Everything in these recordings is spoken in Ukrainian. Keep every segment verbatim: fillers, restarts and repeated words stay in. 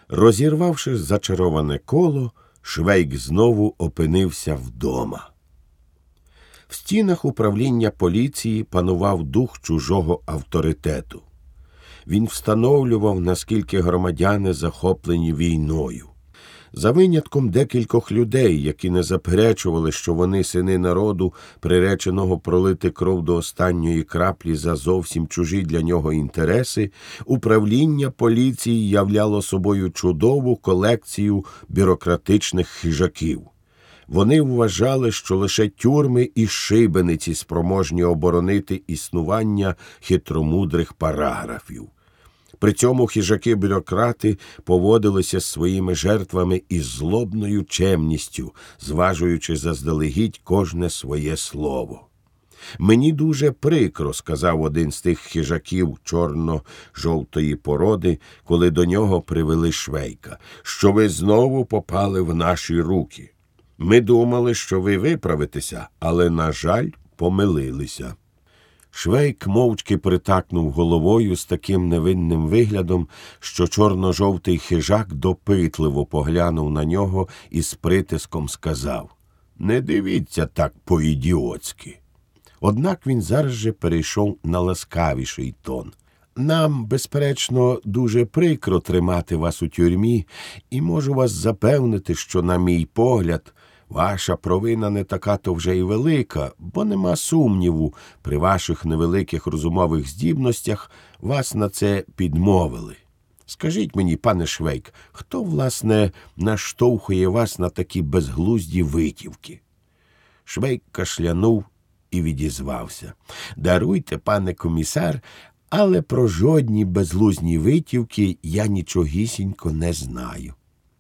Розірвавши зачароване коло, Швейк знову опинився вдома. В стінах управління поліції панував дух чужого авторитету. Він встановлював, наскільки громадяни захоплені війною. За винятком декількох людей, які не заперечували, що вони сини народу, приреченого пролити кров до останньої краплі за зовсім чужі для нього інтереси, управління поліції являло собою чудову колекцію бюрократичних хижаків. Вони вважали, що лише тюрми і шибениці спроможні оборонити існування хитромудрих параграфів. При цьому хижаки-бюрократи поводилися з своїми жертвами із злобною чемністю, зважуючи заздалегідь кожне своє слово. «Мені дуже прикро», – сказав один з тих хижаків чорно-жовтої породи, коли до нього привели Швейка, – «що ви знову попали в наші руки. Ми думали, що ви виправитеся, але, на жаль, помилилися». Швейк мовчки притакнув головою з таким невинним виглядом, що чорно-жовтий хижак допитливо поглянув на нього і з притиском сказав: «Не дивіться так по-ідіотськи». Однак він зараз же перейшов на ласкавіший тон. «Нам, безперечно, дуже прикро тримати вас у тюрмі, і можу вас запевнити, що, на мій погляд, ваша провина не така-то вже й велика, бо нема сумніву, при ваших невеликих розумових здібностях вас на це підмовили. Скажіть мені, пане Швейк, хто, власне, наштовхує вас на такі безглузді витівки?» Швейк кашлянув і відізвався: «Даруйте, пане комісар, але про жодні безглузні витівки я нічогісінько не знаю».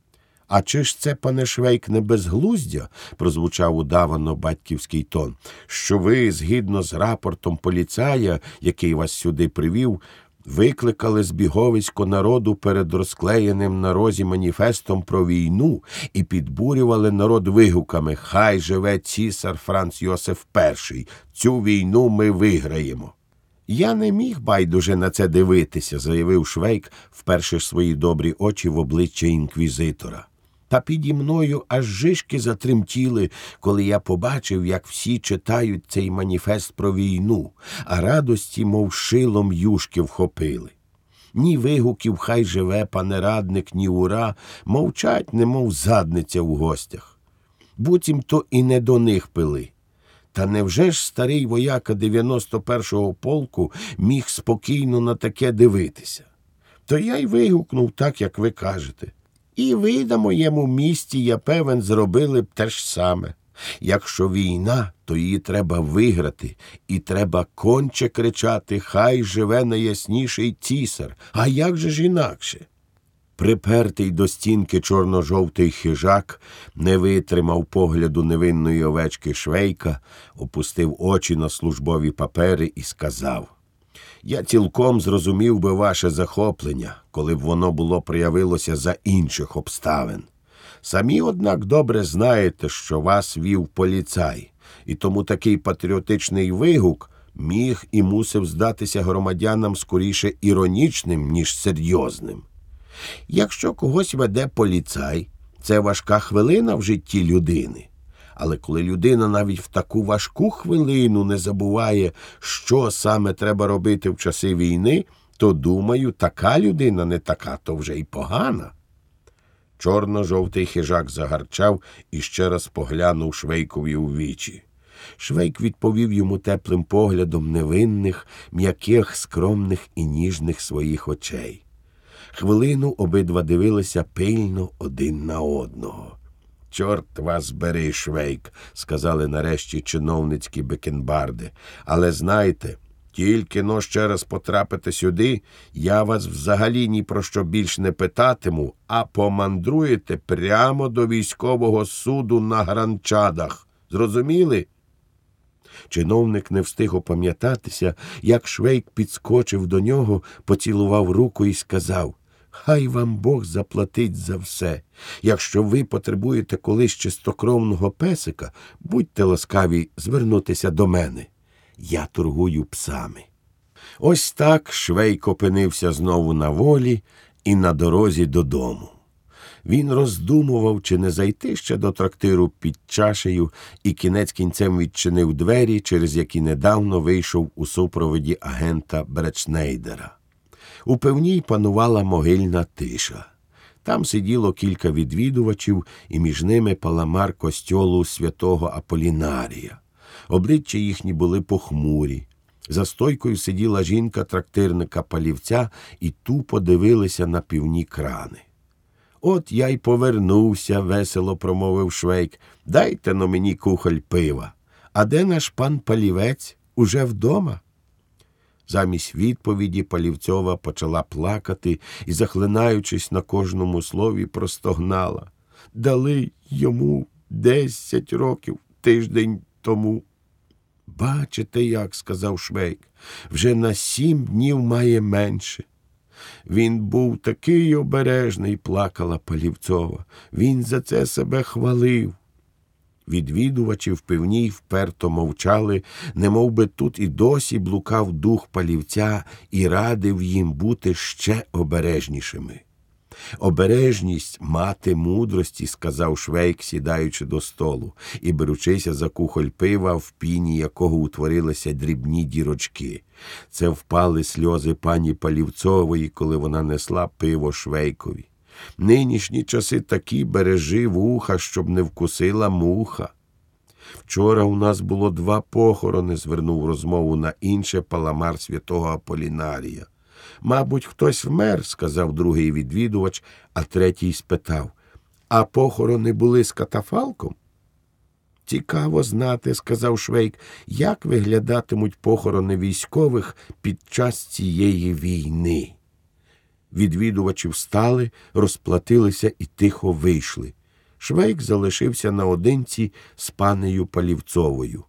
«А чи ж це, пане Швейк, не безглуздя?» – прозвучав удавано батьківський тон. «Що ви, згідно з рапортом поліцая, який вас сюди привів, викликали збіговисько народу перед розклеєним на розі маніфестом про війну і підбурювали народ вигуками: «Хай живе цісар Франц Йосиф І! Цю війну ми виграємо!» «Я не міг байдуже на це дивитися», – заявив Швейк, вперше свої добрі очі в обличчя інквізитора. «Та піді мною аж жишки затремтіли, коли я побачив, як всі читають цей маніфест про війну, а радості, мов шилом, юшки вхопили. Ні вигуків «Хай живе, пане радник», ні «Ура» мовчать, немов задниця в гостях. Буцім то і не до них пили. Та невже ж старий вояка дев'яносто першого полку міг спокійно на таке дивитися? То я й вигукнув так, як ви кажете. І ви на моєму місці, я певен, зробили б те ж саме. Якщо війна, то її треба виграти, і треба конче кричати: «Хай живе найясніший цісар!» А як же ж інакше? Припертий до стінки чорно-жовтий хижак не витримав погляду невинної овечки Швейка, опустив очі на службові папери і сказав: «Я цілком зрозумів би ваше захоплення, коли б воно було проявилося за інших обставин. Самі, однак, добре знаєте, що вас вів поліцай, і тому такий патріотичний вигук міг і мусив здатися громадянам скоріше іронічним, ніж серйозним. Якщо когось веде поліцай, це важка хвилина в житті людини. Але коли людина навіть в таку важку хвилину не забуває, що саме треба робити в часи війни, то, думаю, така людина не така, то вже й погана». Чорно-жовтий хижак загарчав і ще раз поглянув Швейкові у вічі. Швейк відповів йому теплим поглядом невинних, м'яких, скромних і ніжних своїх очей. Хвилину обидва дивилися пильно один на одного. «Чорт вас бери, Швейк», – сказали нарешті чиновницькі бакенбарди. «Але знайте, тільки-но ще раз потрапите сюди, я вас взагалі ні про що більш не питатиму, а помандруєте прямо до військового суду на Гранчадах. Зрозуміли?» Чиновник не встиг опам'ятатися, як Швейк підскочив до нього, поцілував руку і сказав: «Хай вам Бог заплатить за все. Якщо ви потребуєте колись чистокровного песика, будьте ласкаві звернутися до мене. Я торгую псами». Ось так Швейк опинився знову на волі і на дорозі додому. Він роздумував, чи не зайти ще до трактиру під чашею, і кінець кінцем відчинив двері, через які недавно вийшов у супроводі агента Бретшнейдера. У пивній панувала могильна тиша. Там сиділо кілька відвідувачів, і між ними паламар костьолу святого Аполінарія. Обличчя їхні були похмурі. За стойкою сиділа жінка трактирника Палівця і тупо дивилися на пивні крани. «От я й повернувся», – весело промовив Швейк. «Дайте-но мені кухоль пива. А де наш пан Палівець? Уже вдома?» Замість відповіді Палівцьова почала плакати і, захлинаючись на кожному слові, простогнала. «Дали йому десять років тиждень тому». «Бачите як», – сказав Швейк, – «вже на сім днів має менше». «Він був такий обережний», – плакала Палівцьова. «Він за це себе хвалив». Відвідувачі в пивній вперто мовчали, немов би тут і досі блукав дух Палівця і радив їм бути ще обережнішими. «Обережність – мати мудрості», – сказав Швейк, сідаючи до столу, і беручися за кухоль пива, в піні якого утворилися дрібні дірочки. Це впали сльози пані Палівцової, коли вона несла пиво Швейкові. «Нинішні часи такі, бережи вуха, щоб не вкусила муха». «Вчора у нас було два похорони», – звернув розмову на інше паламар святого Аполінарія. «Мабуть, хтось вмер», – сказав другий відвідувач, а третій спитав. «А похорони були з катафалком?» «Цікаво знати», – сказав Швейк, – «як виглядатимуть похорони військових під час цієї війни». Відвідувачі встали, розплатилися і тихо вийшли. Швейк залишився наодинці з панею Палівцовою.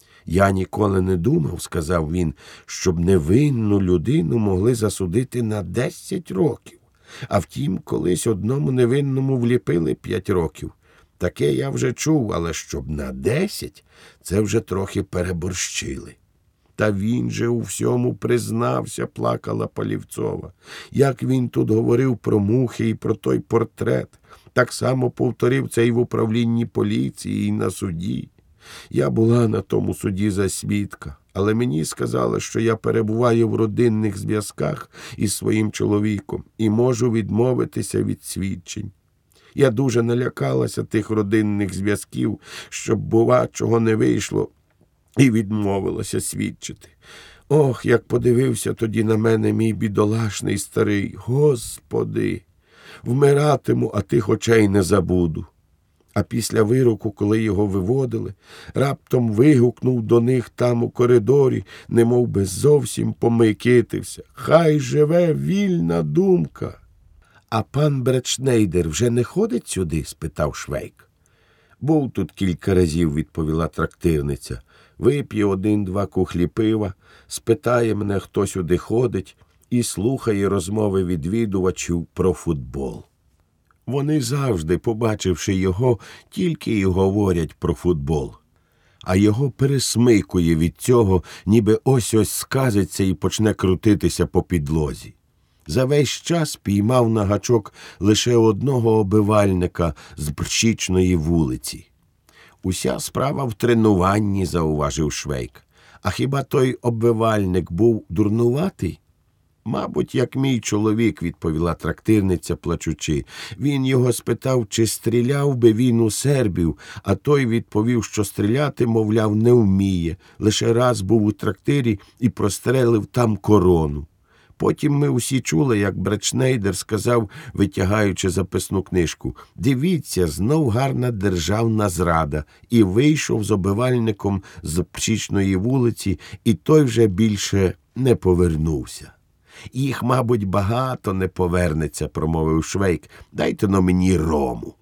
«Я ніколи не думав», – сказав він, – «щоб невинну людину могли засудити на десять років. А втім, колись одному невинному вліпили п'ять років. Таке я вже чув, але щоб на десять – це вже трохи переборщили». «Та він же у всьому признався», – плакала Палівцова. «Як він тут говорив про мухи і про той портрет, так само повторив це і в управлінні поліції, і на суді. Я була на тому суді за свідка, але мені сказали, що я перебуваю в родинних зв'язках із своїм чоловіком і можу відмовитися від свідчень. Я дуже налякалася тих родинних зв'язків, щоб, бува, чого не вийшло, і відмовилася свідчити. Ох, як подивився тоді на мене мій бідолашний старий, Господи! Вмиратиму, а тих очей не забуду». А після вироку, коли його виводили, раптом вигукнув до них там у коридорі, немов би зовсім помикитився. «Хай живе вільна думка!» «А пан Бретшнейдер вже не ходить сюди?» – спитав Швейк. «Був тут кілька разів», – відповіла трактирниця. «Вип'є один-два кухлі пива, спитає мене, хто сюди ходить, і слухає розмови відвідувачів про футбол. Вони завжди, побачивши його, тільки й говорять про футбол. А його пересмикує від цього, ніби ось-ось сказиться і почне крутитися по підлозі. За весь час піймав на гачок лише одного обивальника з Брчичної вулиці. «Уся справа в тренуванні», – зауважив Швейк. «А хіба той оббивальник був дурнуватий?» «Мабуть, як мій чоловік», – відповіла трактирниця, плачучи. «Він його спитав, чи стріляв би він у сербів, а той відповів, що стріляти, мовляв, не вміє. Лише раз був у трактирі і прострелив там корону». Потім ми усі чули, як Бретшнейдер сказав, витягаючи записну книжку, «Дивіться, знов гарна державна зрада», і вийшов з обивальником з Пшічної вулиці, і той вже більше не повернувся. «Їх, мабуть, багато не повернеться», – промовив Швейк. «Дайте-но мені рому».